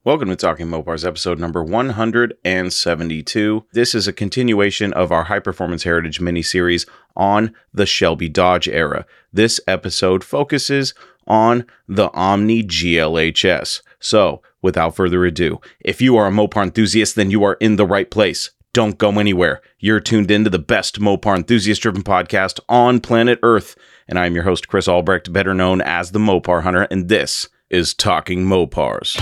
Welcome to Talking Mopars, episode number 172. This is a continuation of our High Performance Heritage mini-series on the Shelby Dodge era. This episode focuses on the Omni GLHS. So, without further ado, if you are a Mopar enthusiast, then you are in the right place. Don't go anywhere. You're tuned into the best Mopar enthusiast-driven podcast on planet Earth. And I'm your host, Chris Albrecht, better known as the Mopar Hunter, and this is Talking Mopars.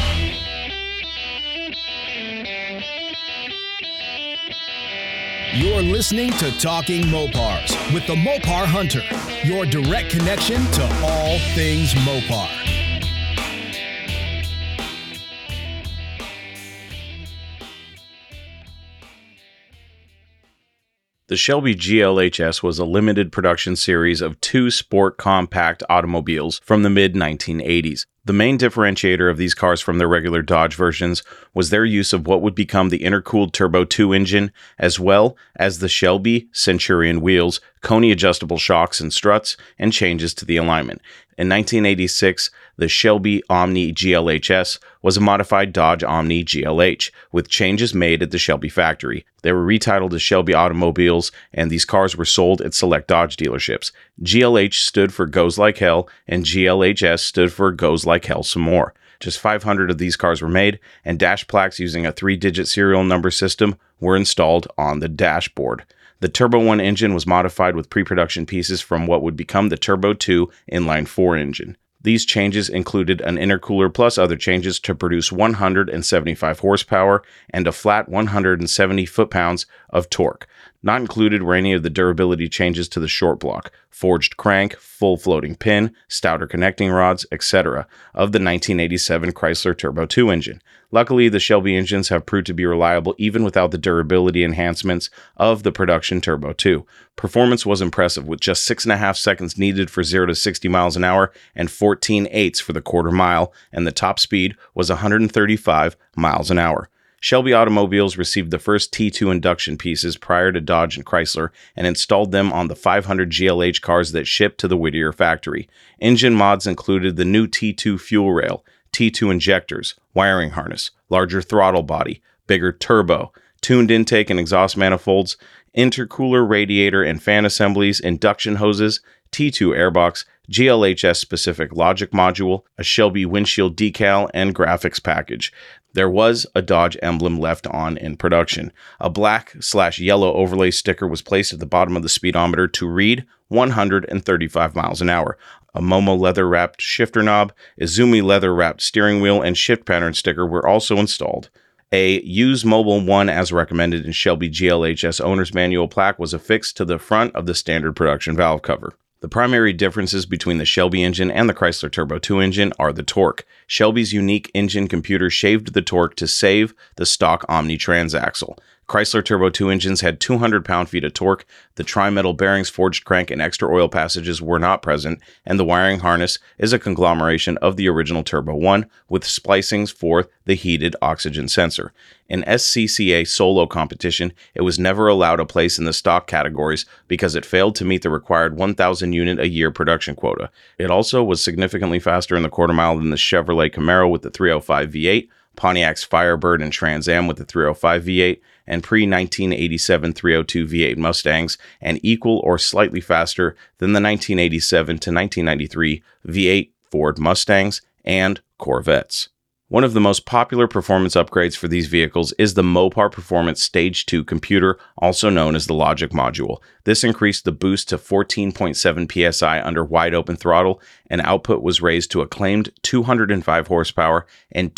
You're listening to Talking Mopars with the Mopar Hunter, your direct connection to all things Mopar. The Shelby GLHS was a limited production series of two sport compact automobiles from the mid-1980s. The main differentiator of these cars from their regular Dodge versions was their use of what would become the intercooled Turbo 2 engine, as well as the Shelby Centurion wheels, Koni adjustable shocks and struts, and changes to the alignment. In 1986, the Shelby Omni GLHS was a modified Dodge Omni GLH, with changes made at the Shelby factory. They were retitled as Shelby automobiles, and these cars were sold at select Dodge dealerships. GLH stood for Goes Like Hell, and GLHS stood for Goes Like Hell Some More. Just 500 of these cars were made, and dash plaques using a 3-digit serial number system were installed on the dashboard. The Turbo 1 engine was modified with pre-production pieces from what would become the Turbo 2 inline-4 engine. These changes included an intercooler plus other changes to produce 175 horsepower and a flat 170 foot-pounds of torque. Not included were any of the durability changes to the short block, forged crank, full floating pin, stouter connecting rods, etc. of the 1987 Chrysler Turbo 2 engine. Luckily, the Shelby engines have proved to be reliable even without the durability enhancements of the production Turbo 2. Performance was impressive, with just 6.5 seconds needed for 0 to 60 miles an hour and 14/8 for the quarter mile, and the top speed was 135 miles an hour. Shelby automobiles received the first T2 induction pieces prior to Dodge and Chrysler and installed them on the 500 GLH cars that shipped to the Whittier factory. Engine mods included the new T2 fuel rail, T2 injectors, wiring harness, larger throttle body, bigger turbo, tuned intake and exhaust manifolds, intercooler radiator and fan assemblies, induction hoses, T2 airbox, GLHS-specific logic module, a Shelby windshield decal, and graphics package. There was a Dodge emblem left on in production. A black/yellow overlay sticker was placed at the bottom of the speedometer to read 135 miles an hour. A Momo leather-wrapped shifter knob, Izumi leather-wrapped steering wheel, and shift pattern sticker were also installed. A Use Mobile 1 as recommended in Shelby GLHS owner's manual plaque was affixed to the front of the standard production valve cover. The primary differences between the Shelby engine and the Chrysler Turbo 2 engine are the torque. Shelby's unique engine computer shaved the torque to save the stock Omni transaxle. Chrysler Turbo 2 engines had 200 pound-feet of torque, the tri-metal bearings, forged crank, and extra oil passages were not present, and the wiring harness is a conglomeration of the original Turbo 1 with splicings for the heated oxygen sensor. In SCCA solo competition, it was never allowed a place in the stock categories because it failed to meet the required 1,000 unit a year production quota. It also was significantly faster in the quarter mile than the Chevrolet Camaro with the 305 V8, Pontiac's Firebird and Trans Am with the 305 V8, and pre-1987 302 V8 Mustangs, and equal or slightly faster than the 1987 to 1993 V8 Ford Mustangs and Corvettes. One of the most popular performance upgrades for these vehicles is the Mopar Performance Stage 2 computer, also known as the Logic Module. This increased the boost to 14.7 psi under wide open throttle, and output was raised to a claimed 205 horsepower and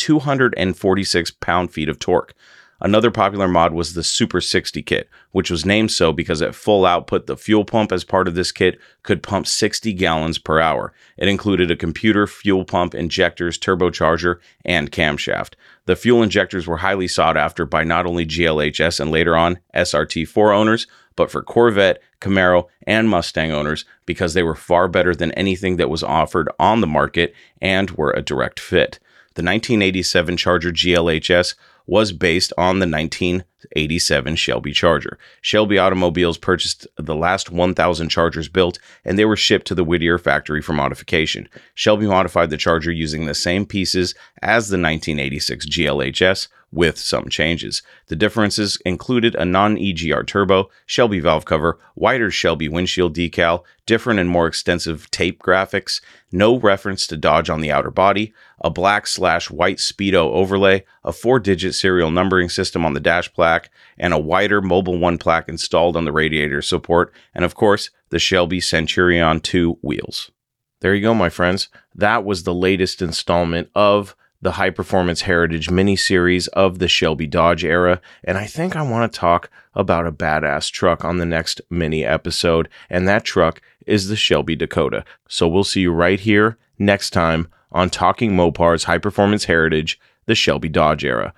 246 pound-feet of torque. Another popular mod was the Super 60 kit, which was named so because at full output, the fuel pump as part of this kit could pump 60 gallons per hour. It included a computer, fuel pump, injectors, turbocharger, and camshaft. The fuel injectors were highly sought after by not only GLHS and later on SRT4 owners, but for Corvette, Camaro, and Mustang owners because they were far better than anything that was offered on the market and were a direct fit. The 1987 Charger GLHS was based on the 19 87 Shelby Charger. Shelby Automobiles purchased the last 1,000 Chargers built, and they were shipped to the Whittier factory for modification. Shelby modified the Charger using the same pieces as the 1986 GLHS, with some changes. The differences included a non-EGR turbo, Shelby valve cover, wider Shelby windshield decal, different and more extensive tape graphics, no reference to Dodge on the outer body, a black/white Speedo overlay, a 4-digit serial numbering system on the dash plaque, and a wider Mobil 1 plaque installed on the radiator support, and of course, the Shelby Centurion 2 wheels. There you go, my friends. That was the latest installment of the High Performance Heritage mini-series of the Shelby Dodge era, and I think I want to talk about a badass truck on the next mini episode, and that truck is the Shelby Dakota. So we'll see you right here next time on Talking Mopar's High Performance Heritage, the Shelby Dodge era.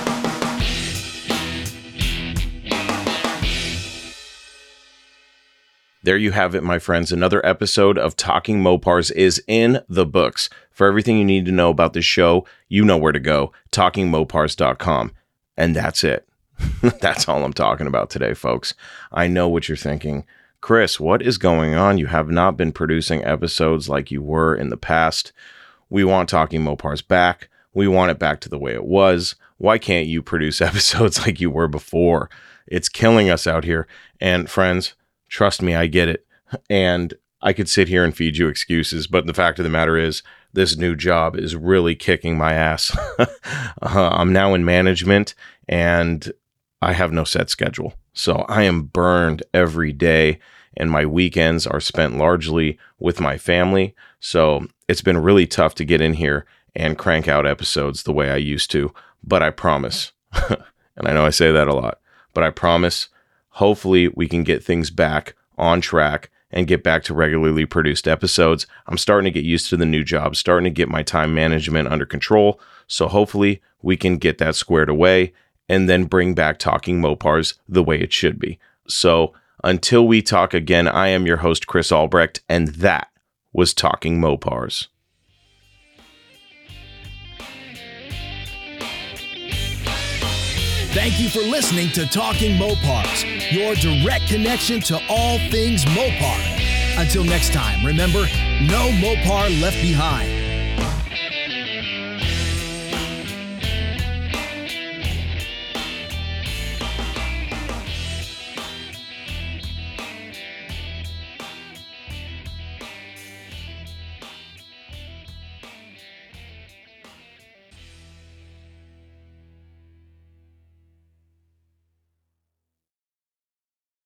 There you have it, my friends. Another episode of Talking Mopars is in the books. For everything you need to know about this show, you know where to go, talkingmopars.com. And that's it. That's all I'm talking about today, folks. I know what you're thinking. Chris, what is going on? You have not been producing episodes like you were in the past. We want Talking Mopars back. We want it back to the way it was. Why can't you produce episodes like you were before? It's killing us out here. And friends, trust me, I get it. And I could sit here and feed you excuses, but the fact of the matter is, this new job is really kicking my ass. I'm now in management, and I have no set schedule. So I am burned every day, and my weekends are spent largely with my family. So it's been really tough to get in here and crank out episodes the way I used to. But I promise, and I know I say that a lot, but I promise, hopefully we can get things back on track and get back to regularly produced episodes. I'm starting to get used to the new job, starting to get my time management under control. So hopefully we can get that squared away and then bring back Talking Mopars the way it should be. So until we talk again, I am your host, Chris Albrecht, and that was Talking Mopars. Thank you for listening to Talking Mopars, your direct connection to all things Mopar. Until next time, remember, no Mopar left behind.